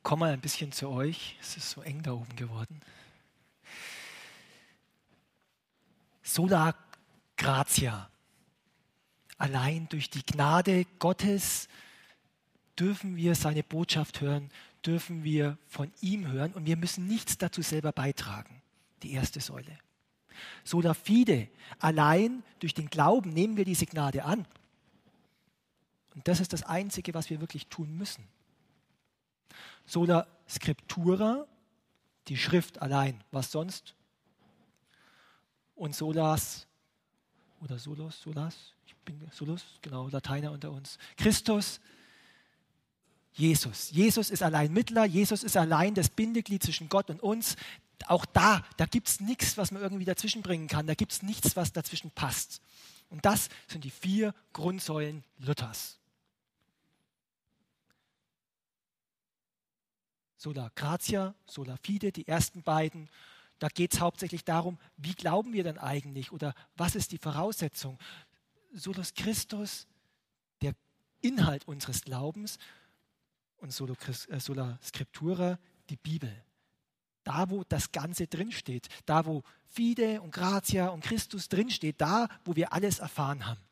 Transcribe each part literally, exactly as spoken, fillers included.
Komm mal ein bisschen zu euch. Es ist so eng da oben geworden. Sola gratia. Allein durch die Gnade Gottes dürfen wir seine Botschaft hören, dürfen wir von ihm hören und wir müssen nichts dazu selber beitragen. Die erste Säule. Sola fide. Allein durch den Glauben nehmen wir diese Gnade an. Und das ist das Einzige, was wir wirklich tun müssen. Sola scriptura, die Schrift allein, was sonst? Und solas, oder solos, solas, ich bin solus, genau, Lateiner unter uns. Christus, Jesus. Jesus ist allein Mittler, Jesus ist allein das Bindeglied zwischen Gott und uns. Auch da, da gibt es nichts, was man irgendwie dazwischen bringen kann, da gibt es nichts, was dazwischen passt. Und das sind die vier Grundsäulen Luthers. Sola gratia, sola fide, die ersten beiden. Da geht es hauptsächlich darum, wie glauben wir denn eigentlich oder was ist die Voraussetzung? Solus Christus, der Inhalt unseres Glaubens und sola, äh, sola scriptura, die Bibel. Da, wo das Ganze drinsteht, da, wo Fide und Gratia und Christus drinsteht, da, wo wir alles erfahren haben.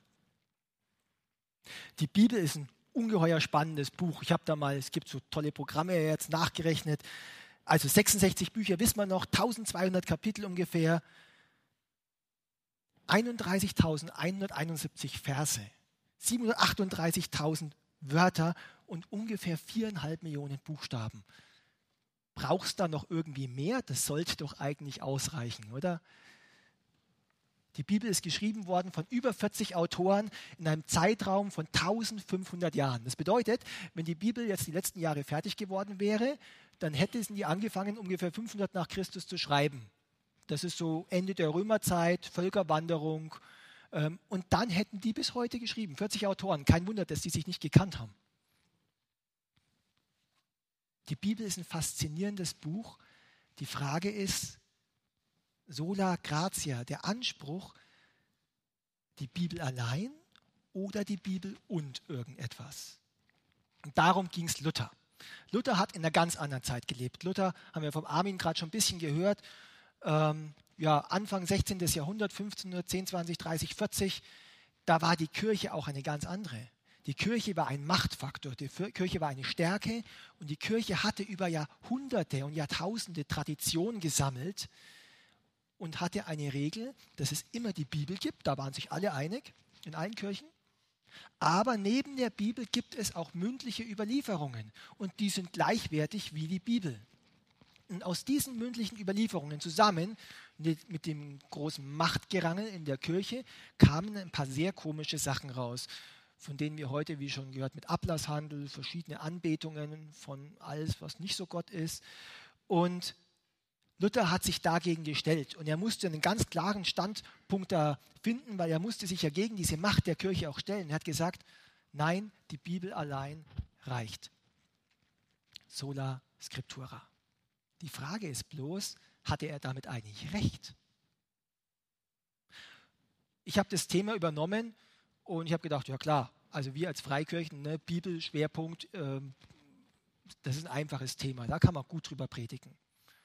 Die Bibel ist ein ungeheuer spannendes Buch. Ich habe da mal, es gibt so tolle Programme jetzt nachgerechnet. Also sechsundsechzig Bücher, wissen wir noch, eintausendzweihundert Kapitel ungefähr, einunddreißigtausendeinhunderteinundsiebzig Verse, siebenhundertachtunddreißigtausend Wörter und ungefähr viereinhalb Millionen Buchstaben. Brauchst du da noch irgendwie mehr? Das sollte doch eigentlich ausreichen, oder? Die Bibel ist geschrieben worden von über vierzig Autoren in einem Zeitraum von eintausendfünfhundert Jahren. Das bedeutet, wenn die Bibel jetzt die letzten Jahre fertig geworden wäre, dann hätten die angefangen, ungefähr fünfhundert nach Christus zu schreiben. Das ist so Ende der Römerzeit, Völkerwanderung. Und dann hätten die bis heute geschrieben, vierzig Autoren. Kein Wunder, dass die sich nicht gekannt haben. Die Bibel ist ein faszinierendes Buch. Die Frage ist, sola gratia, der Anspruch, die Bibel allein oder die Bibel und irgendetwas. Und darum ging es Luther. Luther hat in einer ganz anderen Zeit gelebt. Luther, haben wir vom Armin gerade schon ein bisschen gehört, ähm, ja, Anfang sechzehnten. Jahrhundert, fünfzehnhundert, zehn, zwanzig, dreißig, vierzig, da war die Kirche auch eine ganz andere. Die Kirche war ein Machtfaktor, die Kirche war eine Stärke und die Kirche hatte über Jahrhunderte und Jahrtausende Tradition gesammelt und hatte eine Regel, dass es immer die Bibel gibt, da waren sich alle einig, in allen Kirchen. Aber neben der Bibel gibt es auch mündliche Überlieferungen und die sind gleichwertig wie die Bibel. Und aus diesen mündlichen Überlieferungen zusammen mit, mit dem großen Machtgerangel in der Kirche kamen ein paar sehr komische Sachen raus, von denen wir heute, wie schon gehört, mit Ablasshandel, verschiedene Anbetungen von alles, was nicht so Gott ist. Und Luther hat sich dagegen gestellt und er musste einen ganz klaren Standpunkt da finden, weil er musste sich ja gegen diese Macht der Kirche auch stellen. Er hat gesagt, nein, die Bibel allein reicht. Sola scriptura. Die Frage ist bloß, hatte er damit eigentlich recht? Ich habe das Thema übernommen und ich habe gedacht, ja klar, also wir als Freikirchen, ne, Bibel, Schwerpunkt, ähm, das ist ein einfaches Thema, da kann man gut drüber predigen.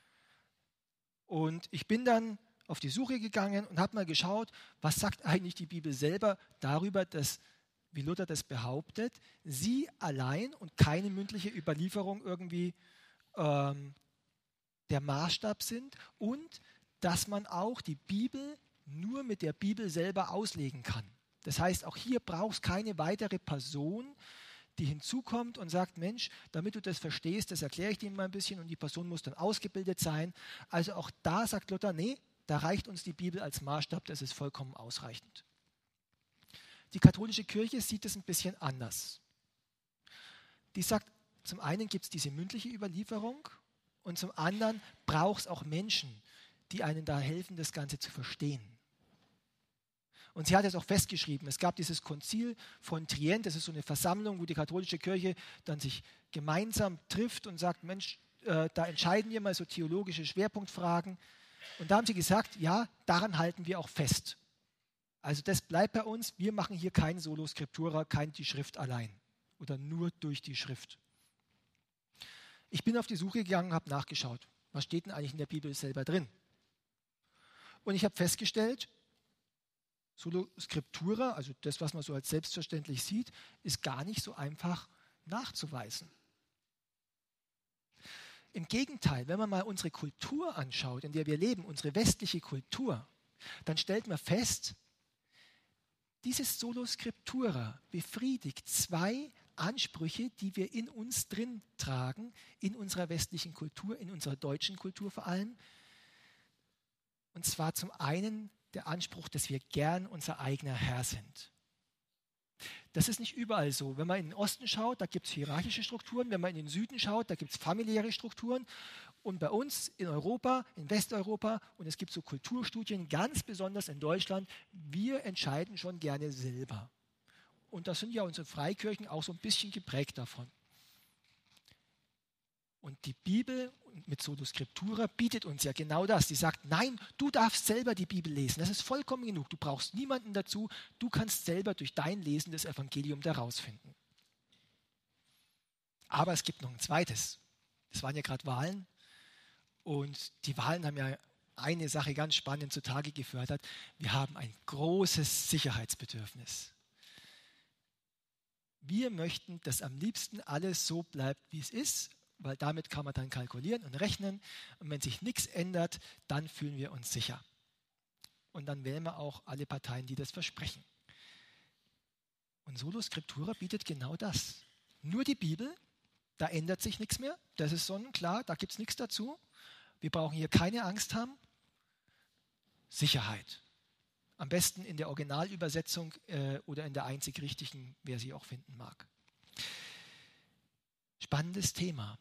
Und ich bin dann auf die Suche gegangen und habe mal geschaut, was sagt eigentlich die Bibel selber darüber, dass, wie Luther das behauptet, sie allein und keine mündliche Überlieferung irgendwie ähm, der Maßstab sind und dass man auch die Bibel nur mit der Bibel selber auslegen kann. Das heißt, auch hier brauchst keine weitere Person, die hinzukommt und sagt, Mensch, damit du das verstehst, das erkläre ich dir mal ein bisschen und die Person muss dann ausgebildet sein. Also auch da sagt Luther, nee, da reicht uns die Bibel als Maßstab, das ist vollkommen ausreichend. Die katholische Kirche sieht es ein bisschen anders. Die sagt, zum einen gibt es diese mündliche Überlieferung und zum anderen braucht es auch Menschen, die einen da helfen, das Ganze zu verstehen. Und sie hat es auch festgeschrieben. Es gab dieses Konzil von Trient, das ist so eine Versammlung, wo die katholische Kirche dann sich gemeinsam trifft und sagt, Mensch, äh, da entscheiden wir mal so theologische Schwerpunktfragen. Und da haben sie gesagt, ja, daran halten wir auch fest. Also das bleibt bei uns, wir machen hier kein Sola scriptura, kein die Schrift allein oder nur durch die Schrift. Ich bin auf die Suche gegangen, habe nachgeschaut, was steht denn eigentlich in der Bibel selber drin? Und ich habe festgestellt, Sola Scriptura, also das, was man so als selbstverständlich sieht, ist gar nicht so einfach nachzuweisen. Im Gegenteil, wenn man mal unsere Kultur anschaut, in der wir leben, unsere westliche Kultur, dann stellt man fest, dieses Sola Scriptura befriedigt zwei Ansprüche, die wir in uns drin tragen, in unserer westlichen Kultur, in unserer deutschen Kultur vor allem. Und zwar zum einen der Anspruch, dass wir gern unser eigener Herr sind. Das ist nicht überall so. Wenn man in den Osten schaut, da gibt es hierarchische Strukturen. Wenn man in den Süden schaut, da gibt es familiäre Strukturen. Und bei uns in Europa, in Westeuropa, und es gibt so Kulturstudien, ganz besonders in Deutschland, wir entscheiden schon gerne selber. Und das sind ja unsere Freikirchen auch so ein bisschen geprägt davon. Und die Bibel mit Sola Scriptura bietet uns ja genau das. Sie sagt, nein, du darfst selber die Bibel lesen. Das ist vollkommen genug. Du brauchst niemanden dazu. Du kannst selber durch dein Lesen das Evangelium daraus finden. Aber es gibt noch ein zweites. Es waren ja gerade Wahlen. Und die Wahlen haben ja eine Sache ganz spannend zutage gefördert. Wir haben ein großes Sicherheitsbedürfnis. Wir möchten, dass am liebsten alles so bleibt, wie es ist, weil damit kann man dann kalkulieren und rechnen. Und wenn sich nichts ändert, dann fühlen wir uns sicher. Und dann wählen wir auch alle Parteien, die das versprechen. Und Sola Scriptura bietet genau das. Nur die Bibel, da ändert sich nichts mehr. Das ist sonnenklar, da gibt es nichts dazu. Wir brauchen hier keine Angst haben. Sicherheit. Am besten in der Originalübersetzung äh, oder in der einzig richtigen, wer sie auch finden mag. Spannendes Thema.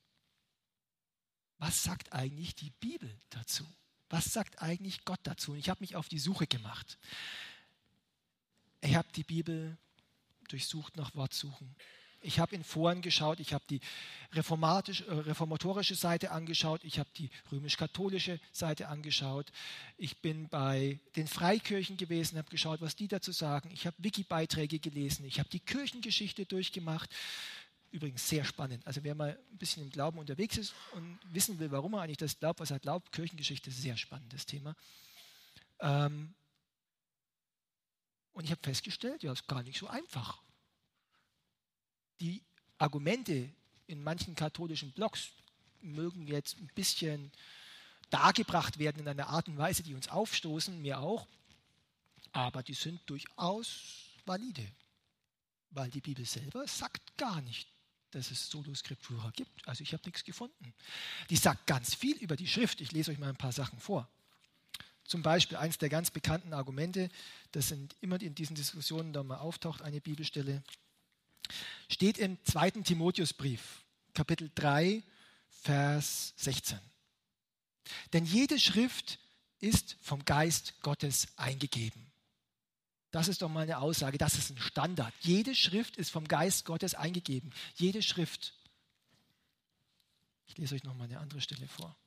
Was sagt eigentlich die Bibel dazu? Was sagt eigentlich Gott dazu? Und ich habe mich auf die Suche gemacht. Ich habe die Bibel durchsucht nach Wortsuchen. Ich habe in Foren geschaut, ich habe die reformatorische Seite angeschaut, ich habe die römisch-katholische Seite angeschaut, ich bin bei den Freikirchen gewesen, habe geschaut, was die dazu sagen, ich habe Wiki-Beiträge gelesen, ich habe die Kirchengeschichte durchgemacht. Übrigens sehr spannend. Also wer mal ein bisschen im Glauben unterwegs ist und wissen will, warum er eigentlich das glaubt, was er glaubt, Kirchengeschichte ist ein sehr spannendes Thema. Ähm und ich habe festgestellt, ja, ist gar nicht so einfach. Die Argumente in manchen katholischen Blogs mögen jetzt ein bisschen dargebracht werden in einer Art und Weise, die uns aufstoßen, mir auch, aber die sind durchaus valide, weil die Bibel selber sagt gar nicht, dass es Sola Scriptura gibt. Also ich habe nichts gefunden. Die sagt ganz viel über die Schrift. Ich lese euch mal ein paar Sachen vor. Zum Beispiel eines der ganz bekannten Argumente, das sind immer in diesen Diskussionen da mal auftaucht, eine Bibelstelle, steht im zweiten Timotheusbrief, Kapitel drei, Vers sechzehn. Denn jede Schrift ist vom Geist Gottes eingegeben. Das ist doch mal eine Aussage, das ist ein Standard. Jede Schrift ist vom Geist Gottes eingegeben. Jede Schrift. Ich lese euch noch mal eine andere Stelle vor.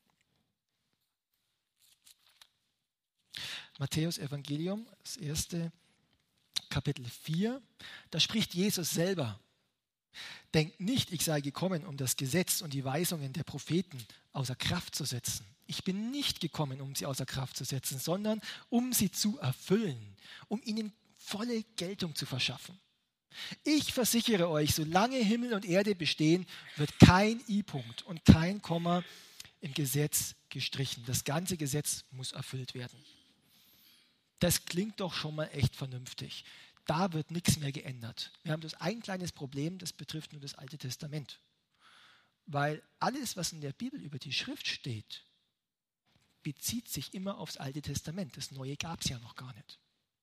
Matthäus Evangelium, das erste Kapitel vier, da spricht Jesus selber. Denkt nicht, ich sei gekommen, um das Gesetz und die Weisungen der Propheten außer Kraft zu setzen. Ich bin nicht gekommen, um sie außer Kraft zu setzen, sondern um sie zu erfüllen, um ihnen volle Geltung zu verschaffen. Ich versichere euch, solange Himmel und Erde bestehen, wird kein I-Punkt und kein Komma im Gesetz gestrichen. Das ganze Gesetz muss erfüllt werden. Das klingt doch schon mal echt vernünftig. Da wird nichts mehr geändert. Wir haben das ein kleines Problem, das betrifft nur das Alte Testament. Weil alles, was in der Bibel über die Schrift steht, bezieht sich immer aufs Alte Testament. Das Neue gab es ja noch gar nicht.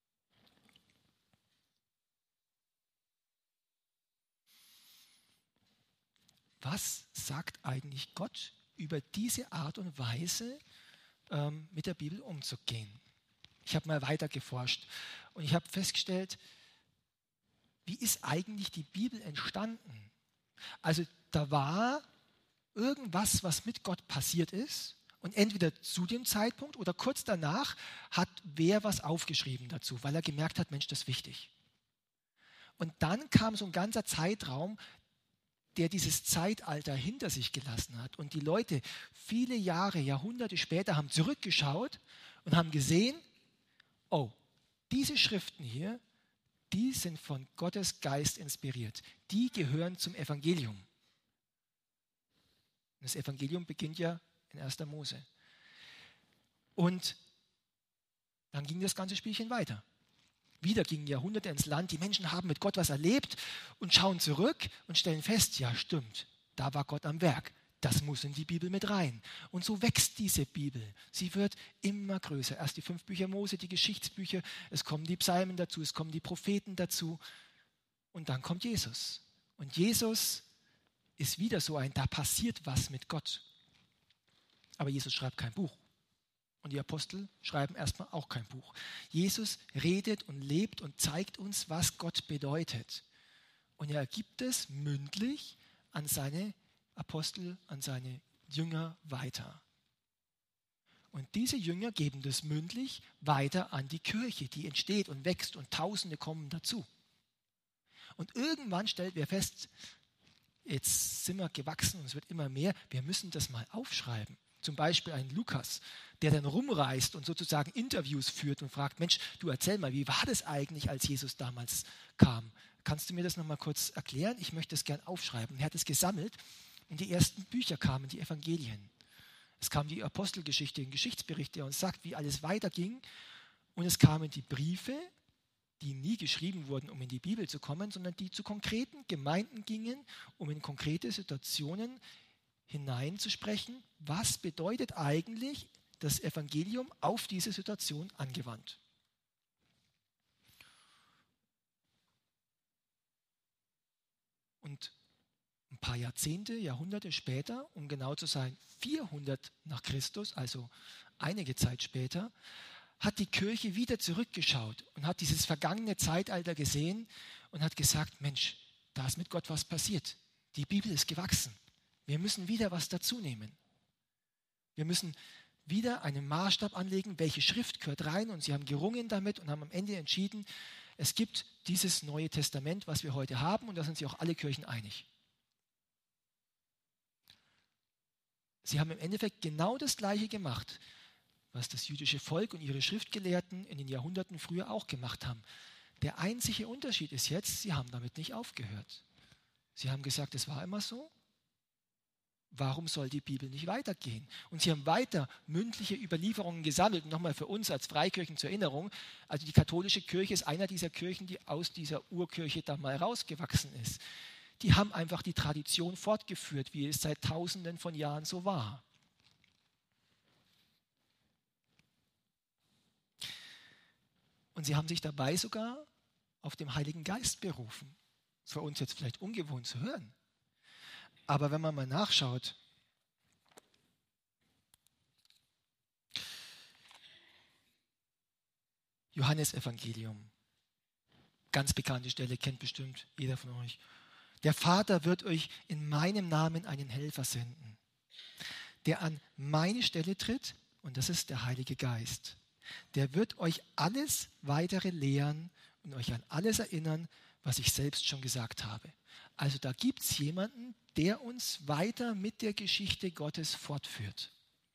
Was sagt eigentlich Gott über diese Art und Weise, ähm, mit der Bibel umzugehen? Ich habe mal weiter geforscht und ich habe festgestellt, wie ist eigentlich die Bibel entstanden? Also da war irgendwas, was mit Gott passiert ist und entweder zu dem Zeitpunkt oder kurz danach hat wer was aufgeschrieben dazu, weil er gemerkt hat, Mensch, das ist wichtig. Und dann kam so ein ganzer Zeitraum, der dieses Zeitalter hinter sich gelassen hat. Und die Leute viele Jahre, Jahrhunderte später haben zurückgeschaut und haben gesehen, oh, diese Schriften hier, die sind von Gottes Geist inspiriert. Die gehören zum Evangelium. Das Evangelium beginnt ja in erster Mose. Und dann ging das ganze Spielchen weiter. Wieder gingen Jahrhunderte ins Land, die Menschen haben mit Gott was erlebt und schauen zurück und stellen fest, ja stimmt, da war Gott am Werk. Das muss in die Bibel mit rein. Und so wächst diese Bibel. Sie wird immer größer. Erst die fünf Bücher Mose, die Geschichtsbücher, es kommen die Psalmen dazu, es kommen die Propheten dazu und dann kommt Jesus. Und Jesus ist wieder so ein, da passiert was mit Gott. Aber Jesus schreibt kein Buch. Und die Apostel schreiben erstmal auch kein Buch. Jesus redet und lebt und zeigt uns, was Gott bedeutet. Und er gibt es mündlich an seine Apostel, an seine Jünger weiter. Und diese Jünger geben das mündlich weiter an die Kirche, die entsteht und wächst und Tausende kommen dazu. Und irgendwann stellt wer fest, jetzt sind wir gewachsen und es wird immer mehr, wir müssen das mal aufschreiben. Zum Beispiel ein Lukas, der dann rumreist und sozusagen Interviews führt und fragt, Mensch, du erzähl mal, wie war das eigentlich, als Jesus damals kam? Kannst du mir das nochmal kurz erklären? Ich möchte es gern aufschreiben. Er hat es gesammelt und die ersten Bücher kamen, die Evangelien. Es kam die Apostelgeschichte, ein Geschichtsbericht, der uns sagt, wie alles weiterging. Und es kamen die Briefe, die nie geschrieben wurden, um in die Bibel zu kommen, sondern die zu konkreten Gemeinden gingen, um in konkrete Situationen hineinzusprechen, was bedeutet eigentlich das Evangelium auf diese Situation angewandt. Und ein paar Jahrzehnte, Jahrhunderte später, um genau zu sein, vierhundert nach Christus, also einige Zeit später, hat die Kirche wieder zurückgeschaut und hat dieses vergangene Zeitalter gesehen und hat gesagt, Mensch, da ist mit Gott was passiert. Die Bibel ist gewachsen. Wir müssen wieder was dazu nehmen. Wir müssen wieder einen Maßstab anlegen, welche Schrift gehört rein, und sie haben gerungen damit und haben am Ende entschieden, es gibt dieses Neue Testament, was wir heute haben, und da sind sich auch alle Kirchen einig. Sie haben im Endeffekt genau das Gleiche gemacht, was das jüdische Volk und ihre Schriftgelehrten in den Jahrhunderten früher auch gemacht haben. Der einzige Unterschied ist jetzt, sie haben damit nicht aufgehört. Sie haben gesagt, es war immer so. Warum soll die Bibel nicht weitergehen? Und sie haben weiter mündliche Überlieferungen gesammelt. Und nochmal für uns als Freikirchen zur Erinnerung, also die katholische Kirche ist einer dieser Kirchen, die aus dieser Urkirche da mal rausgewachsen ist. Die haben einfach die Tradition fortgeführt, wie es seit Tausenden von Jahren so war. Und sie haben sich dabei sogar auf den Heiligen Geist berufen. Das ist für uns jetzt vielleicht ungewohnt zu hören. Aber wenn man mal nachschaut, Johannesevangelium, ganz bekannte Stelle, kennt bestimmt jeder von euch. Der Vater wird euch in meinem Namen einen Helfer senden, der an meine Stelle tritt, und das ist der Heilige Geist. Der wird euch alles Weitere lehren und euch an alles erinnern, was ich selbst schon gesagt habe. Also da gibt es jemanden, der uns weiter mit der Geschichte Gottes fortführt.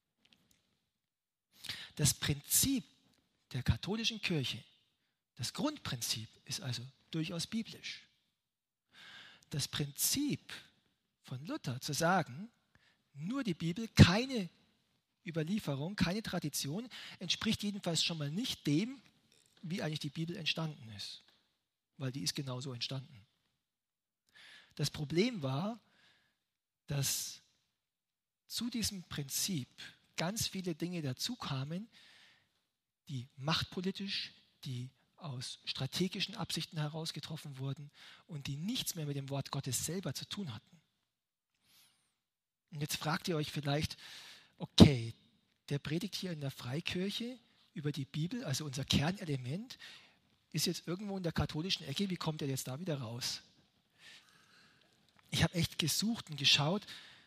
Das Prinzip der katholischen Kirche, das Grundprinzip, ist also durchaus biblisch. Das Prinzip von Luther zu sagen, nur die Bibel, keine Überlieferung, keine Tradition, entspricht jedenfalls schon mal nicht dem, wie eigentlich die Bibel entstanden ist. Weil die ist genauso entstanden. Das Problem war, dass zu diesem Prinzip ganz viele Dinge dazu kamen, die machtpolitisch, die aus strategischen Absichten heraus getroffen wurden und die nichts mehr mit dem Wort Gottes selber zu tun hatten. Und jetzt fragt ihr euch vielleicht, okay, der predigt hier in der Freikirche über die Bibel, also unser Kernelement, ist jetzt irgendwo in der katholischen Ecke, wie kommt er jetzt da wieder raus? Ich habe echt gesucht und geschaut,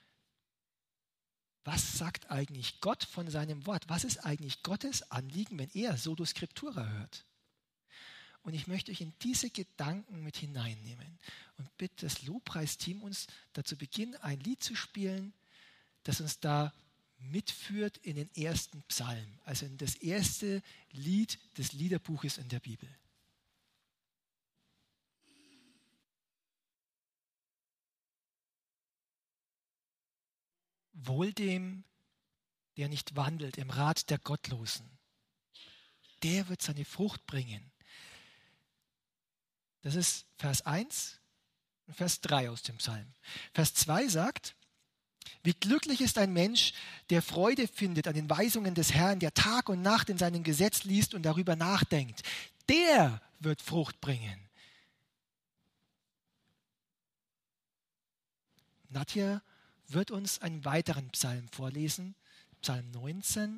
was sagt eigentlich Gott von seinem Wort? Was ist eigentlich Gottes Anliegen, wenn er Sola Scriptura hört? Und ich möchte euch in diese Gedanken mit hineinnehmen und bitte das Lobpreisteam uns dazu beginnen, ein Lied zu spielen, das uns da mitführt in den ersten Psalm, also in das erste Lied des Liederbuches in der Bibel. Wohl dem, der nicht wandelt im Rat der Gottlosen, der wird seine Frucht bringen. Das ist Vers eins und Vers drei aus dem Psalm. Vers zwei sagt, wie glücklich ist ein Mensch, der Freude findet an den Weisungen des Herrn, der Tag und Nacht in seinem Gesetz liest und darüber nachdenkt. Der wird Frucht bringen. Nadja wird uns einen weiteren Psalm vorlesen, Psalm neunzehn.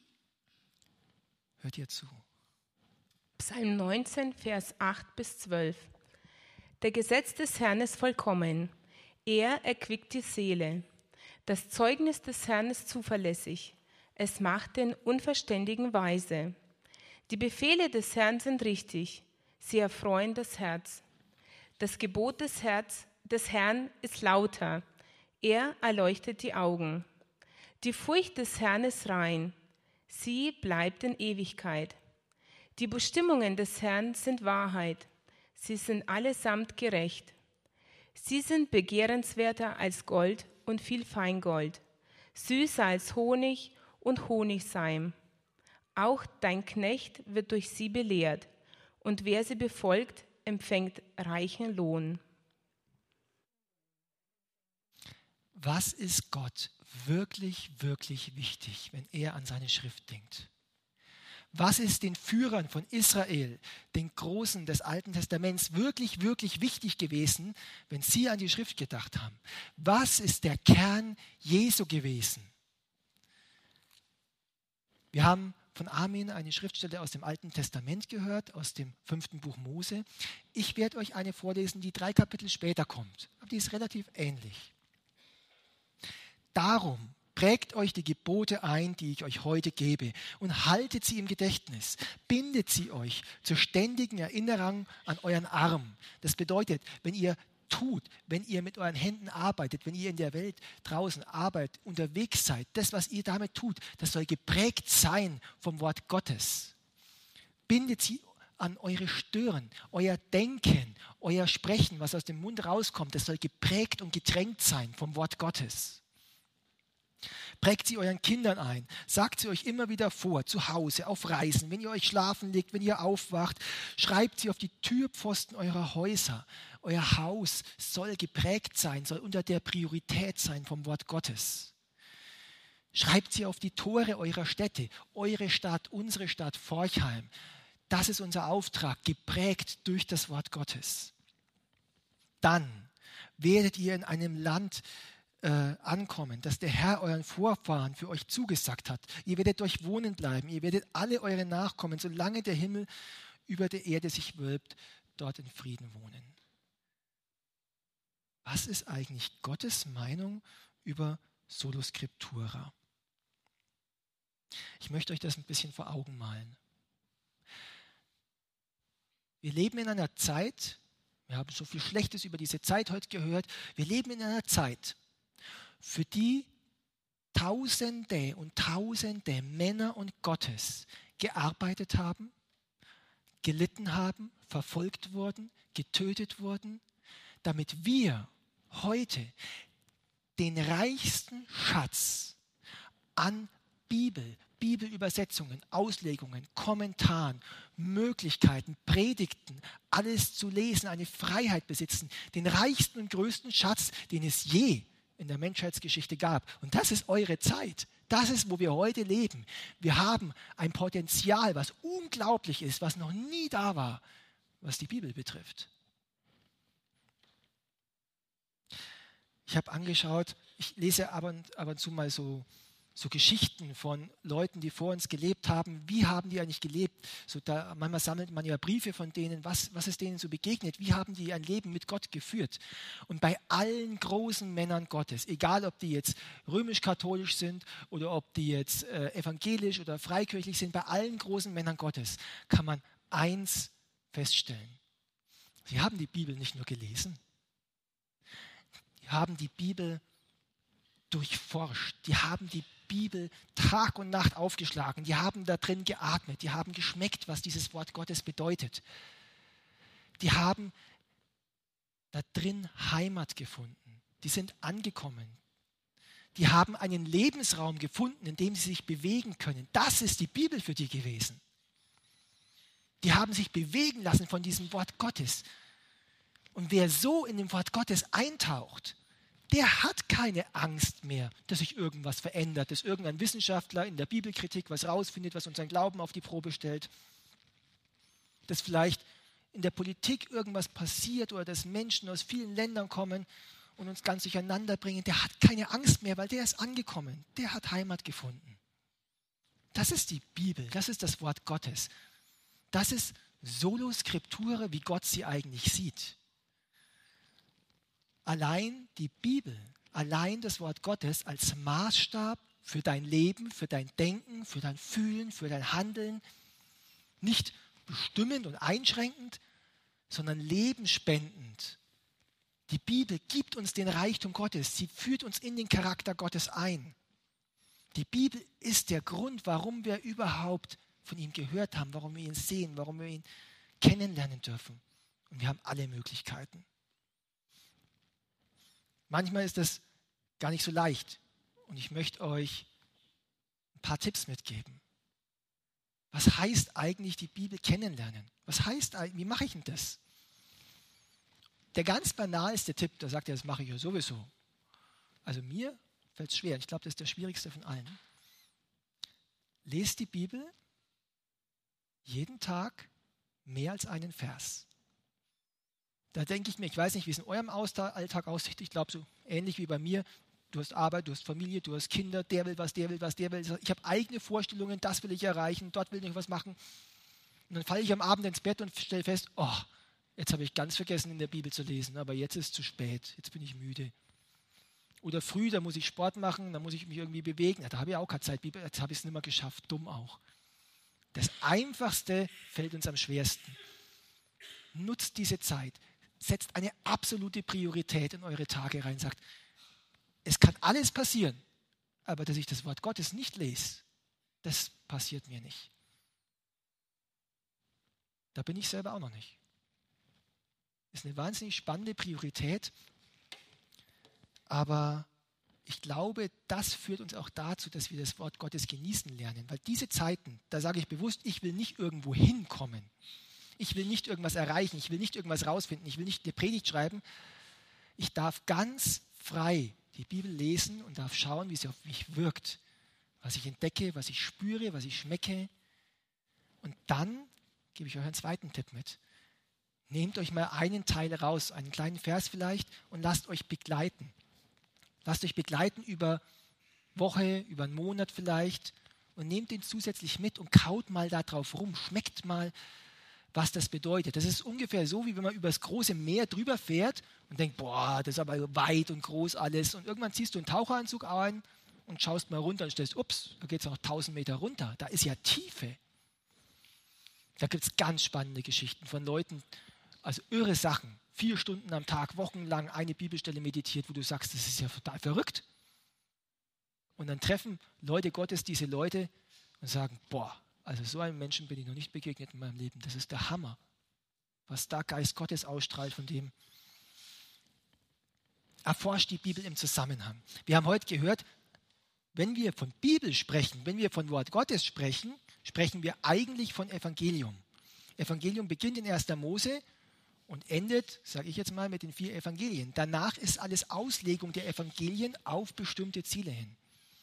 Hört ihr zu. Psalm neunzehn, Vers acht bis zwölf. Der Gesetz des Herrn ist vollkommen. Er erquickt die Seele. Das Zeugnis des Herrn ist zuverlässig. Es macht den Unverständigen weise. Die Befehle des Herrn sind richtig. Sie erfreuen das Herz. Das Gebot des, Herz, des Herrn ist lauter. Er erleuchtet die Augen. Die Furcht des Herrn ist rein. Sie bleibt in Ewigkeit. Die Bestimmungen des Herrn sind Wahrheit. Sie sind allesamt gerecht. Sie sind begehrenswerter als Gold und viel Feingold, süßer als Honig und Honigseim. Auch dein Knecht wird durch sie belehrt, und wer sie befolgt, empfängt reichen Lohn. Was ist Gott wirklich, wirklich wichtig, wenn er an seine Schrift denkt? Was ist den Führern von Israel, den Großen des Alten Testaments, wirklich, wirklich wichtig gewesen, wenn sie an die Schrift gedacht haben? Was ist der Kern Jesu gewesen? Wir haben von Armin eine Schriftstelle aus dem Alten Testament gehört, aus dem fünften Buch Mose. Ich werde euch eine vorlesen, die drei Kapitel später kommt, aber die ist relativ ähnlich. Darum prägt euch die Gebote ein, die ich euch heute gebe, und haltet sie im Gedächtnis. Bindet sie euch zur ständigen Erinnerung an euren Arm. Das bedeutet, wenn ihr tut, wenn ihr mit euren Händen arbeitet, wenn ihr in der Welt draußen arbeitet, unterwegs seid, das, was ihr damit tut, das soll geprägt sein vom Wort Gottes. Bindet sie an eure Stirn, euer Denken, euer Sprechen, was aus dem Mund rauskommt, das soll geprägt und getränkt sein vom Wort Gottes. Prägt sie euren Kindern ein, sagt sie euch immer wieder vor, zu Hause, auf Reisen, wenn ihr euch schlafen legt, wenn ihr aufwacht, schreibt sie auf die Türpfosten eurer Häuser. Euer Haus soll geprägt sein, soll unter der Priorität sein vom Wort Gottes. Schreibt sie auf die Tore eurer Städte, eure Stadt, unsere Stadt, Forchheim. Das ist unser Auftrag, geprägt durch das Wort Gottes. Dann werdet ihr in einem Land Äh, ankommen, das der Herr euren Vorfahren für euch zugesagt hat. Ihr werdet dort wohnen bleiben, ihr werdet alle eure Nachkommen, solange der Himmel über der Erde sich wölbt, dort in Frieden wohnen. Was ist eigentlich Gottes Meinung über Sola Scriptura? Ich möchte euch das ein bisschen vor Augen malen. Wir leben in einer Zeit, wir haben so viel Schlechtes über diese Zeit heute gehört, wir leben in einer Zeit, für die Tausende und Tausende Männer und Gottes gearbeitet haben, gelitten haben, verfolgt wurden, getötet wurden, damit wir heute den reichsten Schatz an Bibel, Bibelübersetzungen, Auslegungen, Kommentaren, Möglichkeiten, Predigten, alles zu lesen, eine Freiheit besitzen, den reichsten und größten Schatz, den es je in der Menschheitsgeschichte gab. Und das ist eure Zeit. Das ist, wo wir heute leben. Wir haben ein Potenzial, was unglaublich ist, was noch nie da war, was die Bibel betrifft. Ich habe angeschaut, ich lese ab und, ab und zu mal so, so Geschichten von Leuten, die vor uns gelebt haben. Wie haben die eigentlich gelebt? So da, manchmal sammelt man ja Briefe von denen, was, was ist denen so begegnet? Wie haben die ein Leben mit Gott geführt? Und bei allen großen Männern Gottes, egal ob die jetzt römisch-katholisch sind oder ob die jetzt äh, evangelisch oder freikirchlich sind, bei allen großen Männern Gottes kann man eins feststellen, sie haben die Bibel nicht nur gelesen, sie haben die Bibel durchforscht, die haben die Bibel Tag und Nacht aufgeschlagen, die haben da drin geatmet, die haben geschmeckt, was dieses Wort Gottes bedeutet. Die haben da drin Heimat gefunden, die sind angekommen. Die haben einen Lebensraum gefunden, in dem sie sich bewegen können. Das ist die Bibel für die gewesen. Die haben sich bewegen lassen von diesem Wort Gottes. Und wer so in dem Wort Gottes eintaucht, der hat keine Angst mehr, dass sich irgendwas verändert, dass irgendein Wissenschaftler in der Bibelkritik was rausfindet, was unseren Glauben auf die Probe stellt, dass vielleicht in der Politik irgendwas passiert oder dass Menschen aus vielen Ländern kommen und uns ganz durcheinander bringen. Der hat keine Angst mehr, weil der ist angekommen. Der hat Heimat gefunden. Das ist die Bibel, das ist das Wort Gottes. Das ist Sola Scriptura, wie Gott sie eigentlich sieht. Allein die Bibel, allein das Wort Gottes als Maßstab für dein Leben, für dein Denken, für dein Fühlen, für dein Handeln, nicht bestimmend und einschränkend, sondern lebensspendend. Die Bibel gibt uns den Reichtum Gottes, sie führt uns in den Charakter Gottes ein. Die Bibel ist der Grund, warum wir überhaupt von ihm gehört haben, warum wir ihn sehen, warum wir ihn kennenlernen dürfen. Und wir haben alle Möglichkeiten. Manchmal ist das gar nicht so leicht und ich möchte euch ein paar Tipps mitgeben. Was heißt eigentlich die Bibel kennenlernen? Was heißt eigentlich, wie mache ich denn das? Der ganz banalste Tipp, da sagt er, das mache ich ja sowieso. Also mir fällt es schwer, ich glaube, das ist der schwierigste von allen. Lest die Bibel jeden Tag mehr als einen Vers. Da denke ich mir, ich weiß nicht, wie es in eurem Alltag aussieht, ich glaube so ähnlich wie bei mir, du hast Arbeit, du hast Familie, du hast Kinder, der will was, der will was, der will was. Ich habe eigene Vorstellungen, das will ich erreichen, dort will ich was machen. Und dann falle ich am Abend ins Bett und stelle fest, oh, jetzt habe ich ganz vergessen, in der Bibel zu lesen, aber jetzt ist es zu spät, jetzt bin ich müde. Oder früh, da muss ich Sport machen, da muss ich mich irgendwie bewegen, ja, da habe ich auch keine Zeit, jetzt habe ich es nicht mehr geschafft, dumm auch. Das Einfachste fällt uns am schwersten. Nutzt diese Zeit, setzt eine absolute Priorität in eure Tage rein, sagt, es kann alles passieren, aber dass ich das Wort Gottes nicht lese, das passiert mir nicht. Da bin ich selber auch noch nicht. Das ist eine wahnsinnig spannende Priorität, aber ich glaube, das führt uns auch dazu, dass wir das Wort Gottes genießen lernen, weil diese Zeiten, da sage ich bewusst, ich will nicht irgendwo hinkommen. Ich will nicht irgendwas erreichen, ich will nicht irgendwas rausfinden, ich will nicht eine Predigt schreiben. Ich darf ganz frei die Bibel lesen und darf schauen, wie sie auf mich wirkt. Was ich entdecke, was ich spüre, was ich schmecke. Und dann gebe ich euch einen zweiten Tipp mit. Nehmt euch mal einen Teil raus, einen kleinen Vers vielleicht, und lasst euch begleiten. Lasst euch begleiten über Woche, über einen Monat vielleicht und nehmt den zusätzlich mit und kaut mal da drauf rum, schmeckt mal, was das bedeutet. Das ist ungefähr so, wie wenn man über das große Meer drüber fährt und denkt, boah, das ist aber weit und groß alles. Und irgendwann ziehst du einen Taucheranzug an und schaust mal runter und stellst, ups, da geht es noch tausend Meter runter. Da ist ja Tiefe. Da gibt es ganz spannende Geschichten von Leuten, also irre Sachen. Vier Stunden am Tag, wochenlang eine Bibelstelle meditiert, wo du sagst, das ist ja total verrückt. Und dann treffen Leute Gottes diese Leute und sagen, boah, also so einem Menschen bin ich noch nicht begegnet in meinem Leben. Das ist der Hammer, was da Geist Gottes ausstrahlt von dem. Erforscht die Bibel im Zusammenhang. Wir haben heute gehört, wenn wir von Bibel sprechen, wenn wir von Wort Gottes sprechen, sprechen wir eigentlich von Evangelium. Evangelium beginnt in erster Mose und endet, sage ich jetzt mal, mit den vier Evangelien. Danach ist alles Auslegung der Evangelien auf bestimmte Ziele hin.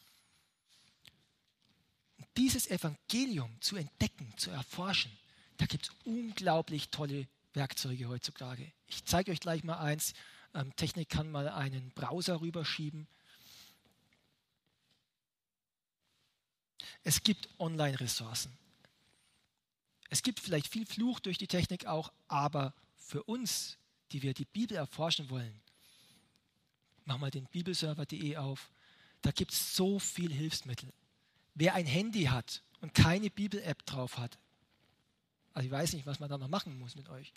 Dieses Evangelium zu entdecken, zu erforschen, da gibt es unglaublich tolle Werkzeuge heutzutage. Ich zeige euch gleich mal eins. Ähm, Technik kann mal einen Browser rüberschieben. Es gibt Online-Ressourcen. Es gibt vielleicht viel Fluch durch die Technik auch, aber für uns, die wir die Bibel erforschen wollen, mach mal den bibelserver punkt de auf, da gibt es so viel Hilfsmittel. Wer ein Handy hat und keine Bibel-App drauf hat, Also ich weiß nicht, was man da noch machen muss mit euch.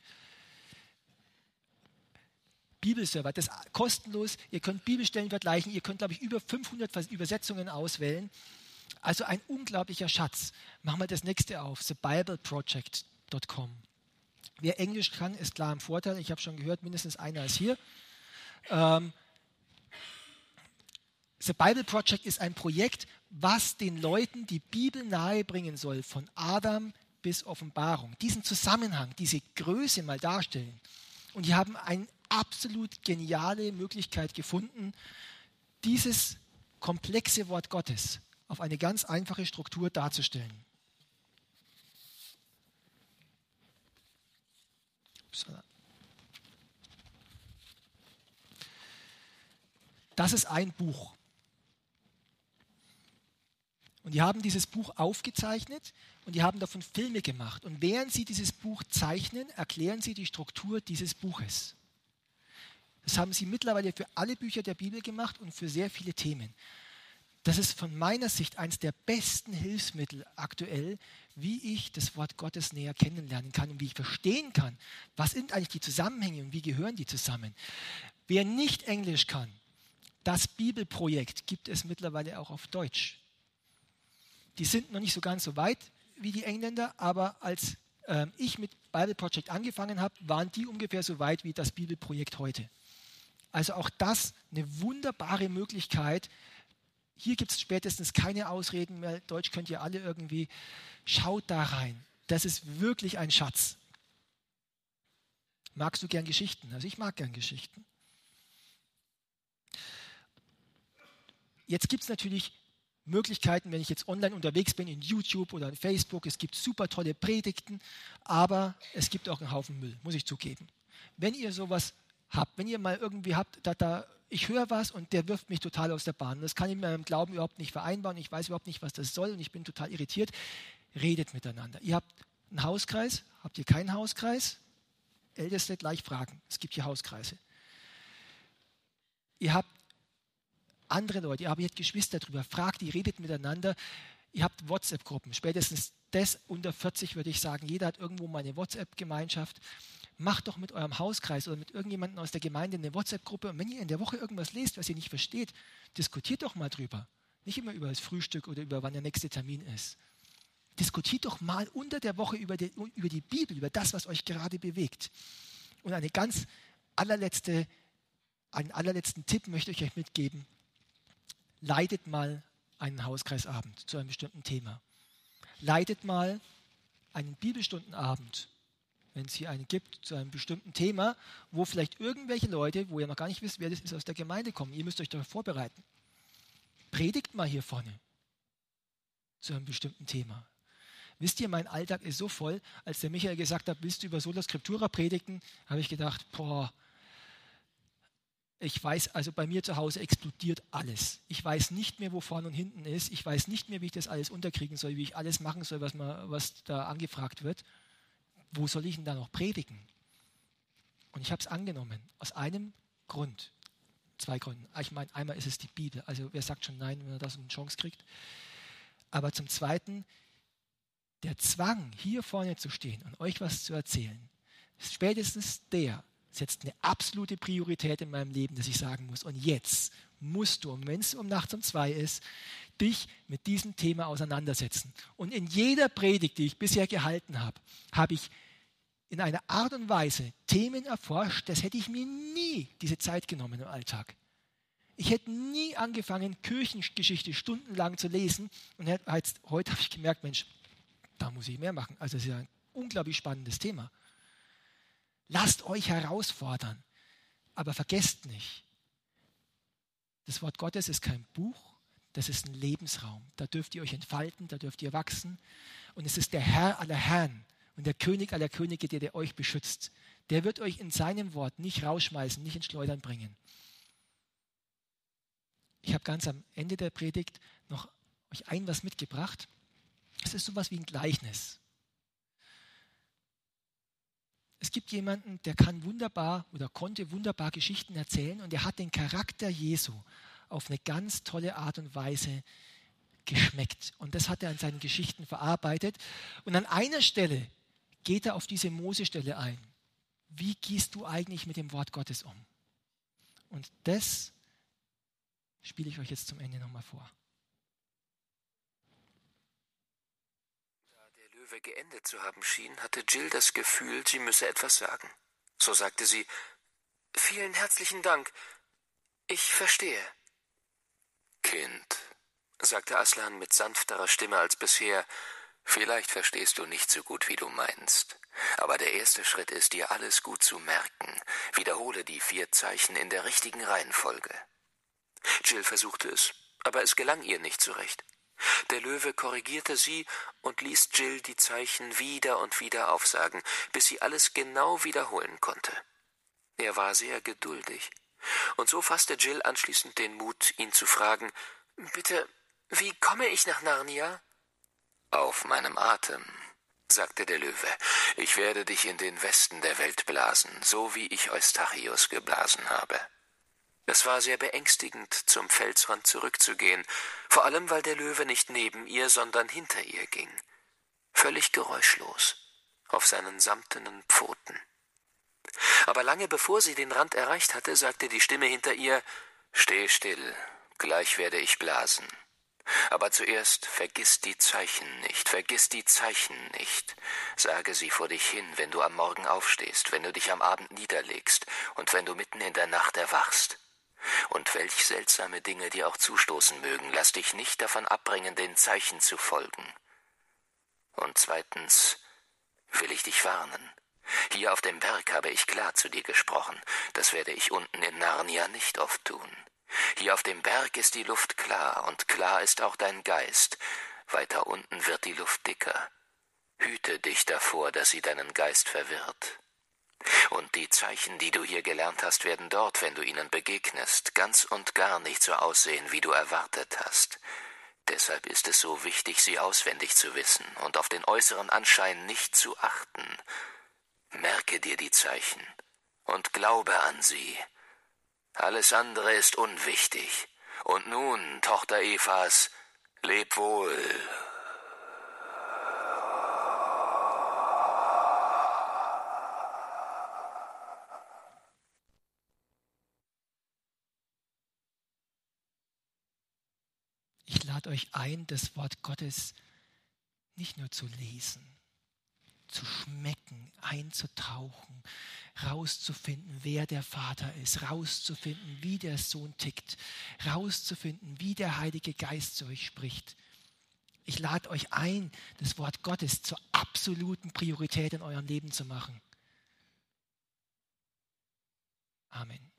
Bibelserver, das ist kostenlos. Ihr könnt Bibelstellen vergleichen. Ihr könnt, glaube ich, über fünfhundert Übersetzungen auswählen. Also ein unglaublicher Schatz. Machen wir das nächste auf, the bible project dot com. Wer Englisch kann, ist klar im Vorteil. Ich habe schon gehört, mindestens einer ist hier. Ähm, The Bible Project ist ein Projekt, was den Leuten die Bibel nahebringen soll, von Adam bis Offenbarung. Diesen Zusammenhang, diese Größe mal darstellen. Und die haben eine absolut geniale Möglichkeit gefunden, dieses komplexe Wort Gottes auf eine ganz einfache Struktur darzustellen. Das ist ein Buch. Und die haben dieses Buch aufgezeichnet und die haben davon Filme gemacht. Und während sie dieses Buch zeichnen, erklären sie die Struktur dieses Buches. Das haben sie mittlerweile für alle Bücher der Bibel gemacht und für sehr viele Themen. Das ist von meiner Sicht eines der besten Hilfsmittel aktuell, wie ich das Wort Gottes näher kennenlernen kann und wie ich verstehen kann, was sind eigentlich die Zusammenhänge und wie gehören die zusammen. Wer nicht Englisch kann, das Bibelprojekt gibt es mittlerweile auch auf Deutsch. Die sind noch nicht so ganz so weit wie die Engländer, aber als äh, ich mit Bible Project angefangen habe, waren die ungefähr so weit wie das Bibelprojekt heute. Also auch das eine wunderbare Möglichkeit. Hier gibt es spätestens keine Ausreden mehr. Deutsch könnt ihr alle irgendwie. Schaut da rein. Das ist wirklich ein Schatz. Magst du gern Geschichten? Also ich mag gern Geschichten. Jetzt gibt es natürlich Möglichkeiten, wenn ich jetzt online unterwegs bin, in YouTube oder in Facebook. Es gibt super tolle Predigten, aber es gibt auch einen Haufen Müll, muss ich zugeben. Wenn ihr sowas habt, wenn ihr mal irgendwie habt, da, da, ich höre was und der wirft mich total aus der Bahn. Das kann ich mit meinem Glauben überhaupt nicht vereinbaren. Ich weiß überhaupt nicht, was das soll und ich bin total irritiert. Redet miteinander. Ihr habt einen Hauskreis, habt ihr keinen Hauskreis? Älteste gleich fragen. Es gibt hier Hauskreise. Ihr habt andere Leute, ihr habt jetzt Geschwister drüber, fragt die, redet miteinander. Ihr habt WhatsApp-Gruppen, spätestens das unter vierzig würde ich sagen, jeder hat irgendwo mal eine WhatsApp-Gemeinschaft. Macht doch mit eurem Hauskreis oder mit irgendjemandem aus der Gemeinde eine WhatsApp-Gruppe und wenn ihr in der Woche irgendwas lest, was ihr nicht versteht, diskutiert doch mal drüber. Nicht immer über das Frühstück oder über wann der nächste Termin ist. Diskutiert doch mal unter der Woche über die, über die Bibel, über das, was euch gerade bewegt. Und eine ganz allerletzte, einen allerletzten Tipp möchte ich euch mitgeben. Leitet mal einen Hauskreisabend zu einem bestimmten Thema. Leitet mal einen Bibelstundenabend, wenn es hier einen gibt, zu einem bestimmten Thema, wo vielleicht irgendwelche Leute, wo ihr noch gar nicht wisst, wer das ist, aus der Gemeinde kommen. Ihr müsst euch darauf vorbereiten. Predigt mal hier vorne zu einem bestimmten Thema. Wisst ihr, mein Alltag ist so voll, als der Michael gesagt hat, willst du über Sola Scriptura predigen, habe ich gedacht, boah, ich weiß, also bei mir zu Hause explodiert alles. Ich weiß nicht mehr, wo vorne und hinten ist. Ich weiß nicht mehr, wie ich das alles unterkriegen soll, wie ich alles machen soll, was, man, was da angefragt wird. Wo soll ich denn da noch predigen? Und ich habe es angenommen, aus einem Grund. Zwei Gründen. Ich meine, einmal ist es die Bibel. Also wer sagt schon nein, wenn er das eine Chance kriegt? Aber zum Zweiten, der Zwang, hier vorne zu stehen und euch was zu erzählen, ist spätestens der, setzt eine absolute Priorität in meinem Leben, dass ich sagen muss, und jetzt musst du, und wenn es um nachts um zwei ist, dich mit diesem Thema auseinandersetzen. Und in jeder Predigt, die ich bisher gehalten habe, habe ich in einer Art und Weise Themen erforscht, das hätte ich mir nie diese Zeit genommen im Alltag. Ich hätte nie angefangen, Kirchengeschichte stundenlang zu lesen und jetzt, heute habe ich gemerkt, Mensch, da muss ich mehr machen. Also es ist ja ein unglaublich spannendes Thema. Lasst euch herausfordern, aber vergesst nicht, das Wort Gottes ist kein Buch, das ist ein Lebensraum. Da dürft ihr euch entfalten, da dürft ihr wachsen. Und es ist der Herr aller Herren und der König aller Könige, der, der euch beschützt. Der wird euch in seinem Wort nicht rausschmeißen, nicht ins Schleudern bringen. Ich habe ganz am Ende der Predigt noch euch ein was mitgebracht. Es ist sowas wie ein Gleichnis. Es gibt jemanden, der kann wunderbar oder konnte wunderbar Geschichten erzählen und der hat den Charakter Jesu auf eine ganz tolle Art und Weise geschmeckt. Und das hat er in seinen Geschichten verarbeitet. Und an einer Stelle geht er auf diese Mose-Stelle ein. Wie gehst du eigentlich mit dem Wort Gottes um? Und das spiele ich euch jetzt zum Ende nochmal vor. Da der Löwe geendet zu haben schien, hatte Jill das Gefühl, sie müsse etwas sagen. So sagte sie: »Vielen herzlichen Dank. Ich verstehe.« »Kind«, sagte Aslan mit sanfterer Stimme als bisher, »vielleicht verstehst du nicht so gut, wie du meinst. Aber der erste Schritt ist, dir alles gut zu merken. Wiederhole die vier Zeichen in der richtigen Reihenfolge.« Jill versuchte es, aber es gelang ihr nicht so recht. Der Löwe korrigierte sie und ließ Jill die Zeichen wieder und wieder aufsagen, bis sie alles genau wiederholen konnte. Er war sehr geduldig. Und so fasste Jill anschließend den Mut, ihn zu fragen: »Bitte, wie komme ich nach Narnia?« »Auf meinem Atem«, sagte der Löwe. »Ich werde dich in den Westen der Welt blasen, so wie ich Eustachius geblasen habe.« Es war sehr beängstigend, zum Felsrand zurückzugehen, vor allem weil der Löwe nicht neben ihr, sondern hinter ihr ging. Völlig geräuschlos, auf seinen samtenen Pfoten. Aber lange bevor sie den Rand erreicht hatte, sagte die Stimme hinter ihr: »Steh still, gleich werde ich blasen. Aber zuerst vergiss die Zeichen nicht, vergiss die Zeichen nicht. Sage sie vor dich hin, wenn du am Morgen aufstehst, wenn du dich am Abend niederlegst und wenn du mitten in der Nacht erwachst. Und welch seltsame Dinge dir auch zustoßen mögen, lass dich nicht davon abbringen, den Zeichen zu folgen. Und zweitens will ich dich warnen. Hier auf dem Berg habe ich klar zu dir gesprochen, das werde ich unten in Narnia nicht oft tun. Hier auf dem Berg ist die Luft klar, und klar ist auch dein Geist. Weiter unten wird die Luft dicker. Hüte dich davor, dass sie deinen Geist verwirrt. Und die Zeichen, die du hier gelernt hast, werden dort, wenn du ihnen begegnest, ganz und gar nicht so aussehen, wie du erwartet hast. Deshalb ist es so wichtig, sie auswendig zu wissen und auf den äußeren Anschein nicht zu achten. Merke dir die Zeichen und glaube an sie. Alles andere ist unwichtig. Und nun, Tochter Evas, leb wohl.« Ich lade euch ein, das Wort Gottes nicht nur zu lesen, zu schmecken, einzutauchen, rauszufinden, wer der Vater ist, rauszufinden, wie der Sohn tickt, rauszufinden, wie der Heilige Geist zu euch spricht. Ich lade euch ein, das Wort Gottes zur absoluten Priorität in eurem Leben zu machen. Amen.